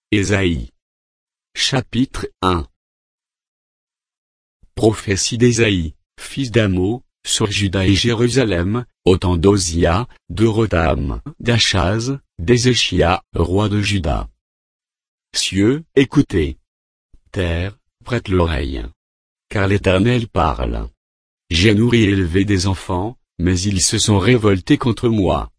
Ésaïe. Chapitre 1. Prophétie d'Ésaïe, fils d'Amo, sur Juda et Jérusalem, au temps d'Osia, de Rotham, d'Achaz, d'Ézéchia, roi de Juda. Cieux, écoutez. Terre, prête l'oreille. Car l'Éternel parle. J'ai nourri et élevé des enfants, mais ils se sont révoltés contre moi.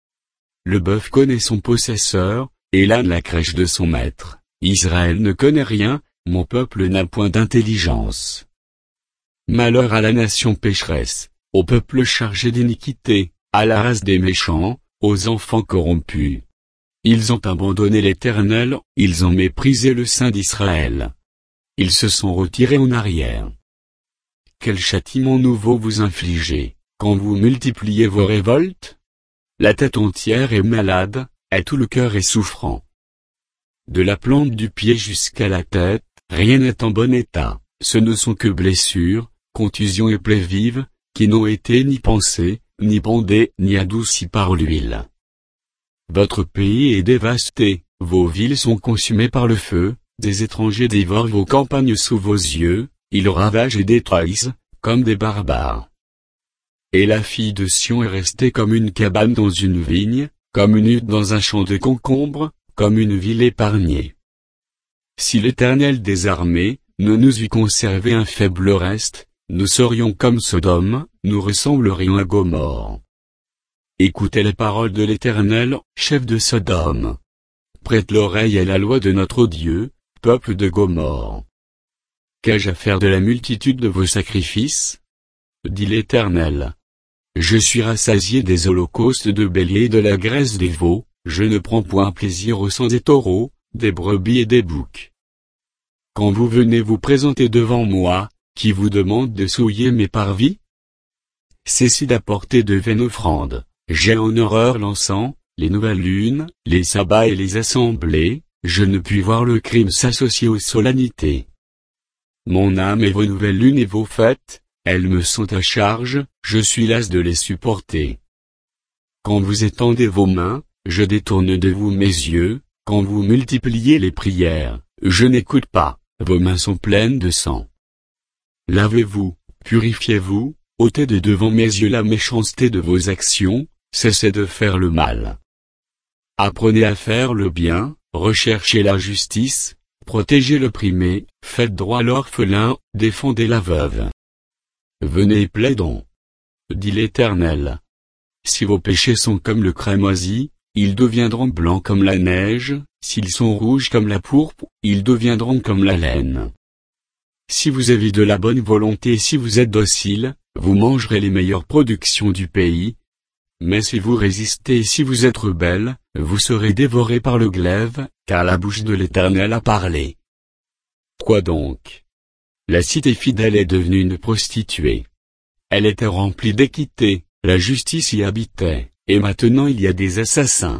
Le bœuf connaît son possesseur, et l'âne la crèche de son maître. Israël ne connaît rien, mon peuple n'a point d'intelligence. Malheur à la nation pécheresse, au peuple chargé d'iniquité, à la race des méchants, aux enfants corrompus. Ils ont abandonné l'Éternel, ils ont méprisé le Saint d'Israël. Ils se sont retirés en arrière. Quel châtiment nouveau vous infligez, quand vous multipliez vos révoltes? La tête entière est malade, et tout le cœur est souffrant. De la plante du pied jusqu'à la tête, rien n'est en bon état, ce ne sont que blessures, contusions et plaies vives, qui n'ont été ni pansées, ni bandées, ni adoucies par l'huile. Votre pays est dévasté, vos villes sont consumées par le feu, des étrangers dévorent vos campagnes sous vos yeux, ils ravagent et détruisent, comme des barbares. Et la fille de Sion est restée comme une cabane dans une vigne, comme une hutte dans un champ de concombres, comme une ville épargnée. Si l'Éternel des armées ne nous eût conservé un faible reste, nous serions comme Sodome, nous ressemblerions à Gomorrhe. Écoutez les paroles de l'Éternel, chef de Sodome. Prête l'oreille à la loi de notre Dieu, peuple de Gomorrhe. Qu'ai-je à faire de la multitude de vos sacrifices? Dit l'Éternel. Je suis rassasié des holocaustes de béliers et de la graisse des veaux, je ne prends point plaisir au sang des taureaux, des brebis et des boucs. Quand vous venez vous présenter devant moi, qui vous demande de souiller mes parvis? Cessez d'apporter de vaines offrandes, j'ai en horreur l'encens, les nouvelles lunes, les sabbats et les assemblées, je ne puis voir le crime s'associer aux solennités. Mon âme et vos nouvelles lunes et vos fêtes, elles me sont à charge, je suis las de les supporter. Quand vous étendez vos mains, je détourne de vous mes yeux, quand vous multipliez les prières, je n'écoute pas, vos mains sont pleines de sang. Lavez-vous, purifiez-vous, ôtez de devant mes yeux la méchanceté de vos actions, cessez de faire le mal. Apprenez à faire le bien, recherchez la justice, protégez l'opprimé, faites droit à l'orphelin, défendez la veuve. Venez et plaidons. Dit l'Éternel. Si vos péchés sont comme le cramoisi, ils deviendront blancs comme la neige, s'ils sont rouges comme la pourpre, ils deviendront comme la laine. Si vous avez de la bonne volonté et si vous êtes docile, vous mangerez les meilleures productions du pays. Mais si vous résistez et si vous êtes rebelles, vous serez dévorés par le glaive, car la bouche de l'Éternel a parlé. Quoi donc? La cité fidèle est devenue une prostituée. Elle était remplie d'équité, la justice y habitait, et maintenant il y a des assassins.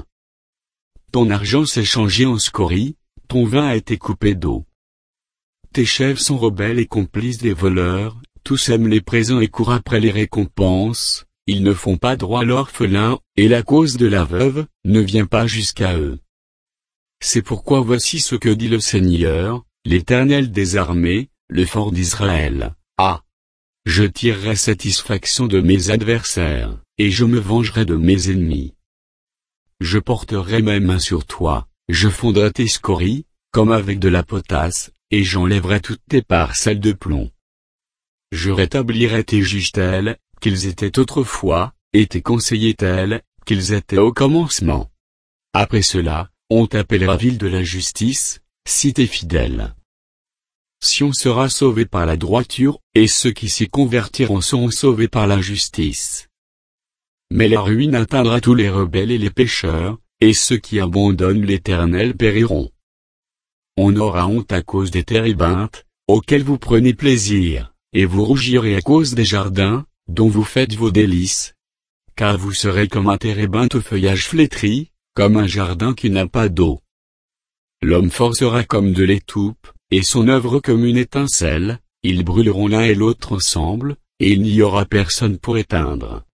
Ton argent s'est changé en scorie, ton vin a été coupé d'eau. Tes chefs sont rebelles et complices des voleurs, tous aiment les présents et courent après les récompenses, ils ne font pas droit à l'orphelin, et la cause de la veuve ne vient pas jusqu'à eux. C'est pourquoi voici ce que dit le Seigneur, l'Éternel des armées, le fort d'Israël. Ah! Je tirerai satisfaction de mes adversaires, et je me vengerai de mes ennemis. Je porterai mes mains sur toi, je fondrai tes scories, comme avec de la potasse, et j'enlèverai toutes tes parcelles de plomb. Je rétablirai tes juges tels qu'ils étaient autrefois, et tes conseillers tels qu'ils étaient au commencement. Après cela, on t'appellera ville de la justice, cité fidèle. Sion sera sauvé par la droiture, et ceux qui s'y convertiront seront sauvés par la justice. Mais la ruine atteindra tous les rebelles et les pécheurs, et ceux qui abandonnent l'Éternel périront. On aura honte à cause des térébinthes, auxquels vous prenez plaisir, et vous rougirez à cause des jardins, dont vous faites vos délices. Car vous serez comme un térébinthe au feuillage flétri, comme un jardin qui n'a pas d'eau. L'homme fort sera comme de l'étoupe, et son œuvre comme une étincelle, ils brûleront l'un et l'autre ensemble, et il n'y aura personne pour éteindre.